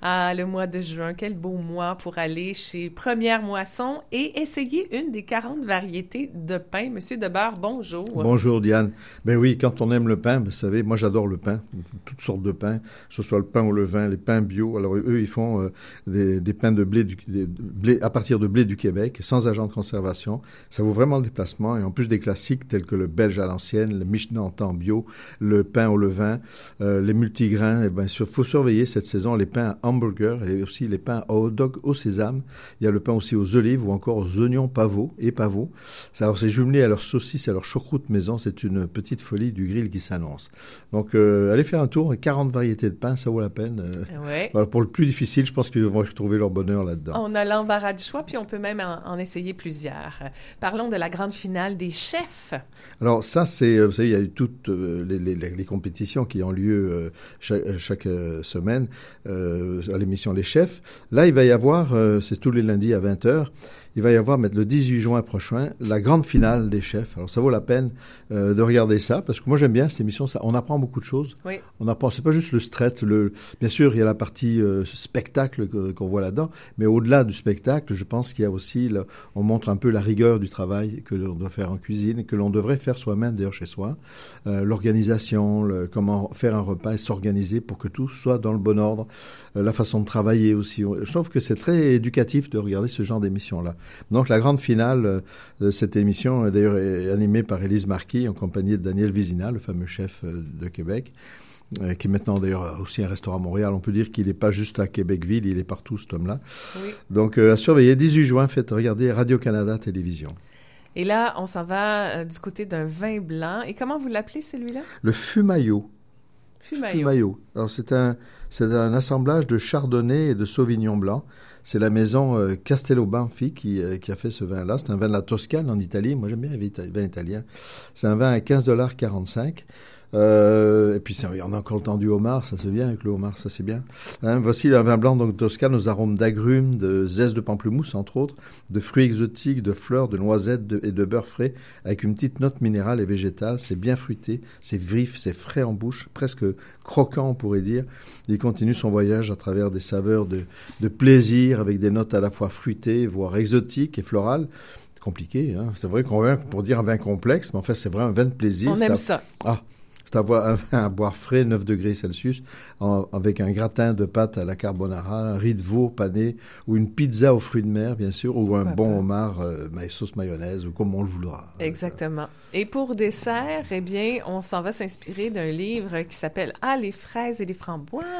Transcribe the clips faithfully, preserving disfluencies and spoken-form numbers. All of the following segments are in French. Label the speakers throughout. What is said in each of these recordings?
Speaker 1: Ah, le mois de juin, quel beau mois pour aller chez Première Moisson et essayer une des quarante variétés de pain. Monsieur Debeurre, bonjour.
Speaker 2: Bonjour Diane. Ben oui, quand on aime le pain, vous savez, moi j'adore le pain, toutes sortes de pains, que ce soit le pain au levain, les pains bio. Alors eux, ils font euh, des, des pains de blé, du, des, de blé à partir de blé du Québec, sans agent de conservation. Ça vaut vraiment le déplacement. Et en plus des classiques tels que le belge à l'ancienne, le Michelin en temps bio, le pain au levain, euh, les multigrains. Et ben, il faut surveiller cette saison les pains à hamburger et aussi les pains à hot dog au sésame. Il y a le pain aussi aux olives ou encore aux oignons pavots et pavots. Alors c'est jumelé à leurs saucisses et à leur choucroute maison. C'est une petite folie du grill qui s'annonce. Donc euh, allez faire un tour. quarante variétés de pain, ça vaut la peine. Euh,
Speaker 1: ouais.
Speaker 2: Voilà, pour le plus difficile, je pense qu'ils vont retrouver leur bonheur là-dedans.
Speaker 1: On a l'embarras du choix, puis on peut même en, en essayer plusieurs. Parlons de la grande finale des chefs.
Speaker 2: Alors ça, c'est, vous savez, il y a eu toutes euh, les, les, les compétitions qui ont lieu euh, chaque, chaque euh, semaine euh, à l'émission Les Chefs. Là, il va y avoir, euh, c'est tous les lundis à vingt heures, il va y avoir le dix-huit juin prochain la grande finale des chefs. Alors ça vaut la peine euh, de regarder ça parce que moi j'aime bien cette émission. Ça, on apprend beaucoup de choses.
Speaker 1: Oui.
Speaker 2: On apprend. C'est pas juste le stress. Le, bien sûr, il y a la partie euh, spectacle que, qu'on voit là-dedans, mais au-delà du spectacle, je pense qu'il y a aussi, là, on montre un peu la rigueur du travail que l'on doit faire en cuisine et que l'on devrait faire soi-même d'ailleurs chez soi. Euh, l'organisation, le, comment faire un repas et s'organiser pour que tout soit dans le bon ordre. Euh, la façon de travailler aussi. Je trouve que c'est très éducatif de regarder ce genre d'émission-là. Donc la grande finale de cette émission, d'ailleurs, est animée par Élise Marquis en compagnie de Daniel Vizina, le fameux chef de Québec, qui est maintenant d'ailleurs aussi un restaurant à Montréal. On peut dire qu'il n'est pas juste à Québec-Ville, il est partout cet homme-là.
Speaker 1: Oui.
Speaker 2: Donc à surveiller, dix-huit juin, faites regarder Radio-Canada Télévision.
Speaker 1: Et là, on s'en va euh, du côté d'un vin blanc. Et comment vous l'appelez celui-là?
Speaker 2: Le Fumayo.
Speaker 1: Fumayo.
Speaker 2: Fumayo. Alors c'est un, c'est un assemblage de Chardonnay et de Sauvignon blanc. C'est la maison euh, Castello Banfi qui, euh, qui a fait ce vin-là. C'est un vin de la Toscane en Italie. Moi, j'aime bien les vins italiens. C'est un vin à quinze dollars quarante-cinq. Euh, et puis, c'est, on a encore le temps du homard, ça c'est bien, avec le homard, ça c'est bien. Hein, voici un vin blanc donc Toscane aux arômes d'agrumes, de zeste de pamplemousse, entre autres, de fruits exotiques, de fleurs, de noisettes de, et de beurre frais, avec une petite note minérale et végétale. C'est bien fruité, c'est vif, c'est frais en bouche, presque croquant, on pourrait dire. Il continue son voyage à travers des saveurs de, de plaisir, avec des notes à la fois fruitées, voire exotiques et florales. C'est compliqué, hein. C'est vrai qu'on vient pour dire un vin complexe, mais en fait, c'est vraiment un vin de plaisir.
Speaker 1: On
Speaker 2: c'est
Speaker 1: aime
Speaker 2: à...
Speaker 1: ça.
Speaker 2: Ah, c'est à boire, un vin à boire frais, neuf degrés Celsius, en, avec un gratin de pâte à la carbonara, un riz de veau pané, ou une pizza aux fruits de mer, bien sûr, ou un bon homard, euh, sauce mayonnaise, ou comme on le voudra.
Speaker 1: Exactement. Et pour dessert, eh bien, on s'en va s'inspirer d'un livre qui s'appelle « Ah, les fraises et les framboises ».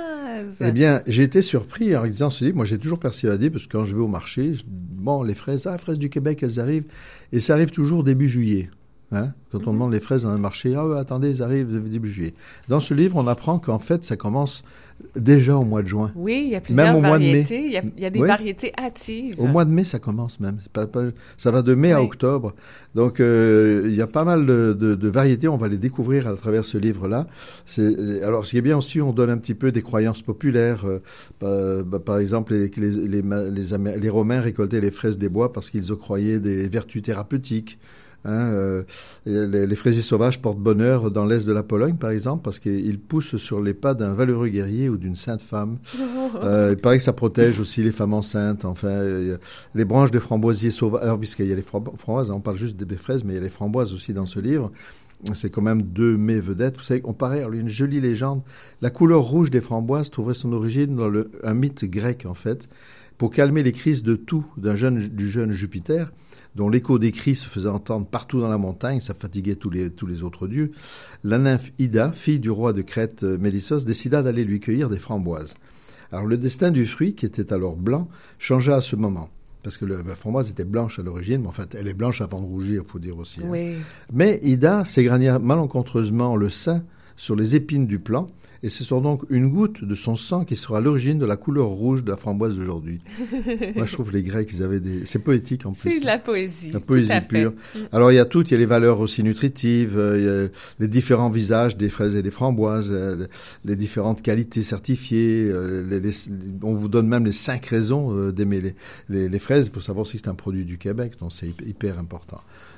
Speaker 2: Eh bien, j'ai été surpris en lisant ce livre. Moi, j'ai toujours persuadé, parce que quand je vais au marché, je... bon, les fraises, ah, les fraises du Québec, elles arrivent, et ça arrive toujours début juillet. Hein? Quand on mm-hmm. demande les fraises dans un marché, ah ouais, attendez, elles arrivent début juillet. Dans ce livre, on apprend qu'en fait, ça commence déjà au mois de juin.
Speaker 1: Oui, il y a plusieurs
Speaker 2: même au
Speaker 1: variétés.
Speaker 2: Mois de mai.
Speaker 1: Il y a, il y a des
Speaker 2: oui.
Speaker 1: variétés hâtives.
Speaker 2: Au mois de mai, ça commence même. C'est pas, pas, ça va de mai oui. à octobre. Donc, euh, il y a pas mal de, de, de variétés. On va les découvrir à travers ce livre-là. C'est, alors, ce qui est bien aussi, on donne un petit peu des croyances populaires. Euh, par, par exemple, les, les, les, les, les Romains récoltaient les fraises des bois parce qu'ils octroyaient des vertus thérapeutiques. Hein, euh, les, les fraisiers sauvages portent bonheur dans l'est de la Pologne, par exemple, parce qu'ils poussent sur les pas d'un valeureux guerrier ou d'une sainte femme. Euh, il paraît que ça protège aussi les femmes enceintes. Enfin, euh, les branches des framboisiers sauvages. Alors, puisqu'il y a les framboises, on parle juste des fraises, mais il y a les framboises aussi dans ce livre. C'est quand même deux mets vedettes. Vous savez, on paraît, alors, une jolie légende. La couleur rouge des framboises trouverait son origine dans le, un mythe grec, en fait. Pour calmer les crises de toux d'un jeune, du jeune Jupiter, dont l'écho des cris se faisait entendre partout dans la montagne, ça fatiguait tous les, tous les autres dieux, la nymphe Ida, fille du roi de Crète Mélissos, décida d'aller lui cueillir des framboises. Alors le destin du fruit, qui était alors blanc, changea à ce moment. Parce que le, la framboise était blanche à l'origine, mais en fait, elle est blanche avant de rougir, il faut dire aussi. Hein.
Speaker 1: Oui.
Speaker 2: Mais Ida s'égrania malencontreusement le sein sur les épines du plant, et ce sera donc une goutte de son sang qui sera à l'origine de la couleur rouge de la framboise d'aujourd'hui. Moi, je trouve les Grecs, ils avaient des... C'est poétique en plus.
Speaker 1: C'est de la poésie.
Speaker 2: La poésie pure. Alors, il y a tout, il y a les valeurs aussi nutritives, euh, il y a les différents visages des fraises et des framboises, euh, les différentes qualités certifiées, euh, les, les, on vous donne même les cinq raisons euh, d'aimer les, les, les fraises. Il faut savoir si c'est un produit du Québec, donc c'est hyper important.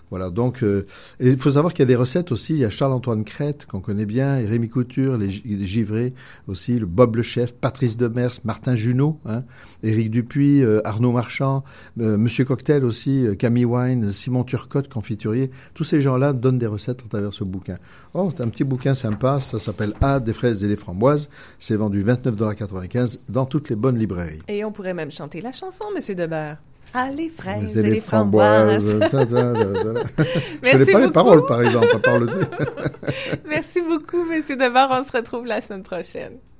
Speaker 2: Voilà, donc euh, et il faut savoir qu'il y a des recettes aussi. Il y a Charles-Antoine Crête qu'on connaît bien, et Rémi Couture, les, les givrés aussi, le Bob le chef, Patrice Demers, Martin Junot, hein, Éric Dupuis, euh, Arnaud Marchand, euh, Monsieur Cocktail aussi, euh, Camille Wine, Simon Turcotte, confiturier. Tous ces gens-là donnent des recettes à travers ce bouquin. Oh, c'est un petit bouquin sympa. Ça s'appelle Ah, des fraises et des framboises. C'est vendu vingt-neuf dollars quatre-vingt-quinze dans toutes les bonnes librairies.
Speaker 1: Et on pourrait même chanter la chanson, Monsieur Debeurre. Ah, les fraises
Speaker 2: et,
Speaker 1: et
Speaker 2: les,
Speaker 1: les
Speaker 2: framboises.
Speaker 1: framboises.
Speaker 2: Ça, ça, ça, ça. Je
Speaker 1: Merci
Speaker 2: connais pas
Speaker 1: beaucoup.
Speaker 2: les paroles, par exemple, à part le dire.
Speaker 1: Merci beaucoup, Monsieur Debeurre. On se retrouve la semaine prochaine.